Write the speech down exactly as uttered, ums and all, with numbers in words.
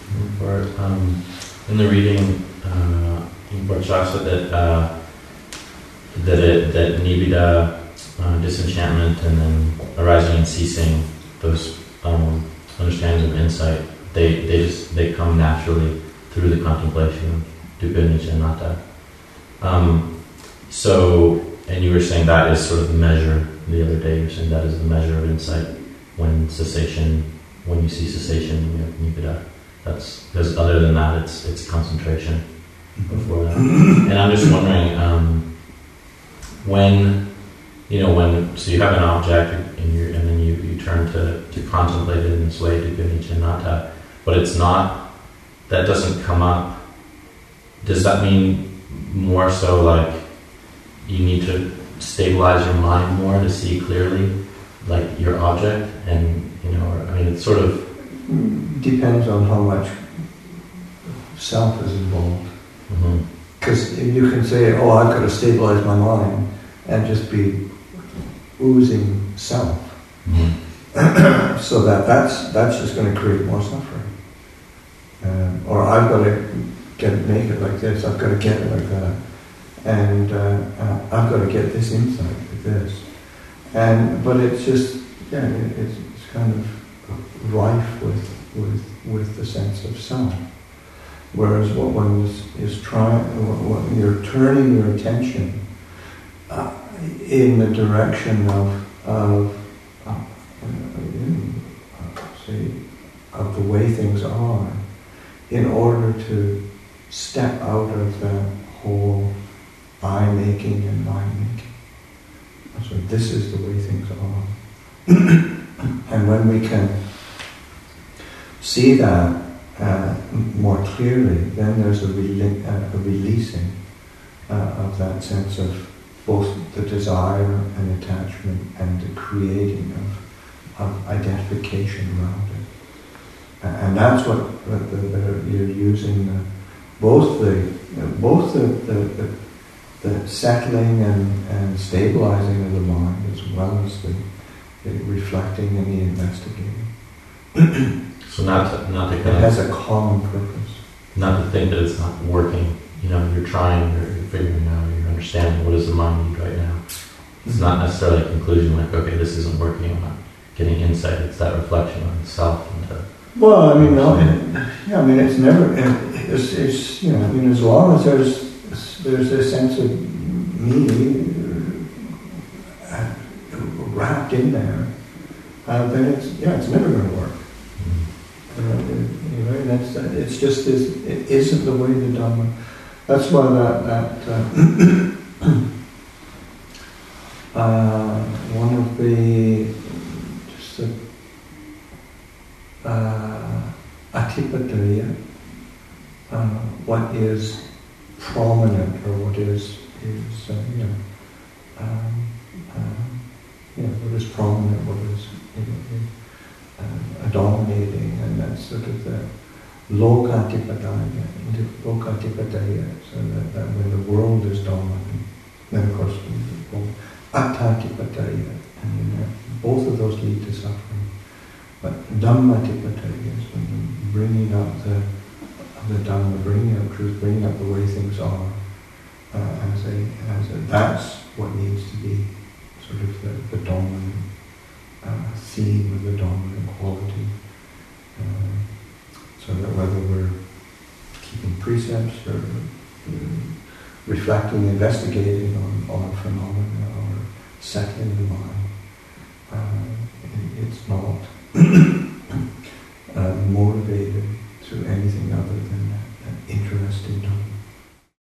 For um, in the reading, uh, Borchak said that uh, that it, that nibbida, uh, disenchantment, and then arising and ceasing, those um, understandings of insight, they they just they come naturally through the contemplation of dukkha, anicca, anatta. Um, so, and you were saying that is sort of the measure. The other day, you were saying that is the measure of insight when cessation, when you see cessation, you have nibbida. That's because other than that, it's it's concentration before that. And I'm just wondering, um, when you know when so you have an object and you and then you, you turn to, to contemplate it in this way, dukkha, anicca, anatta, but it's not, that doesn't come up. Does that mean more so like you need to stabilize your mind more to see clearly, like your object, and you know, or, I mean, it's sort of depends on how much self is involved. Because mm-hmm. you can say, "Oh, I've got to stabilize my mind," and just be oozing self. Mm-hmm. So that that's that's just going to create more suffering. Um, or I've got to get it, make it like this. I've got to get it like that. And uh, uh, I've got to get this insight like this, and but it's just yeah, it, it's, it's kind of rife with with with the sense of self. Whereas what one is, is trying, what, what you're turning your attention uh, in the direction of of uh, uh, say of the way things are, in order to step out of the whole I making and mind making. So this is the way things are. And when we can see that uh, more clearly, then there's a, rele- uh, a releasing uh, of that sense of both the desire and attachment and the creating of, of identification around it. Uh, and that's what uh, the, the, you're using the, both the uh, both the, the, the the settling and, and stabilizing of the mind, as well as the, the reflecting and the investigating. So not to, not to kind it of, has a common purpose. Not to think that it's not working. You know, you're trying, you're, you're figuring out, you're understanding what does the mind need right now. It's mm-hmm. not necessarily a conclusion like, okay, this isn't working, I'm not getting insight. It's that reflection on itself. And to well, I mean, no, it, yeah, I mean, it's never, it's, it's, you know, I mean, as long as there's there's a sense of me uh, wrapped in there, uh, then it's yeah, it's never going to work. Mm-hmm. Uh, it, you know, that's uh, it's just this. It isn't the way the Dhamma. That's why that that uh, uh, one of the just the uh, Atipataya, uh, what is prominent, or what is is uh, you know um, um, you know what is prominent, what is you know, uh, dominating, and that's sort of the lokatipadaya, lokatipadaya, so that, that when the world is dominant, then of course we go attatipadaya, and you know, both of those lead to suffering. But dhammatipadaya is when bringing up the the Dhamma, bringing up truth, bringing up the way things are, uh, as a, as a, that's what needs to be sort of the, the dominant uh, theme, or the dominant quality. Uh, so that whether we're keeping precepts or uh, reflecting, investigating on, on phenomena, or settling the mind, uh, it, it's not uh, motivated through anything other than that, that interest in Dhamma.